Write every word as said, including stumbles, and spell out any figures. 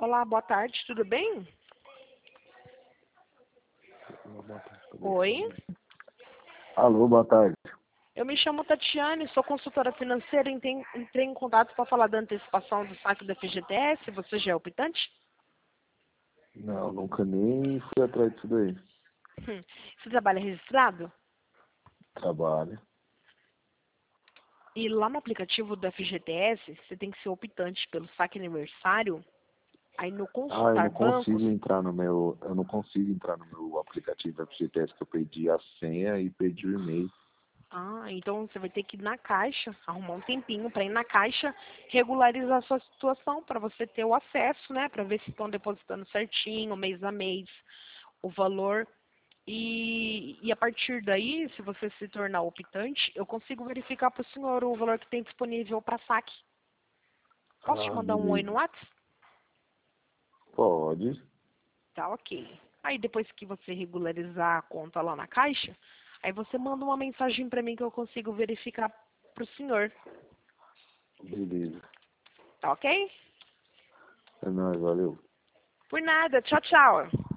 Olá, boa tarde, tudo bem? Oi, Alô, boa tarde. eu me chamo Tatiane, sou consultora financeira e entrei entrei em contato para falar da antecipação do saque da F G T S. Você já é optante? Não, nunca nem fui atrás disso daí. Hum. Você trabalha registrado? Trabalho. E lá no aplicativo do F G T S, você tem que ser optante pelo saque aniversário. Aí no Ah, eu consultar não consigo bancos... entrar no meu. Eu não consigo entrar no meu aplicativo F G T S que eu perdi a senha e perdi o e-mail. Ah, então você vai ter que ir na caixa, arrumar um tempinho para ir na caixa, regularizar a sua situação para você ter o acesso, né? Para ver se estão depositando certinho, mês a mês, o valor. E, e a partir daí, se você se tornar optante, eu consigo verificar para o senhor o valor que tem disponível para saque. Posso te Ah, mandar um oi no beleza. WhatsApp? Pode. Tá, ok. Aí depois que você regularizar a conta lá na caixa, aí você manda uma mensagem para mim que eu consigo verificar para o senhor. Beleza. Tá ok? É nóis, valeu. Por nada. Tchau, tchau.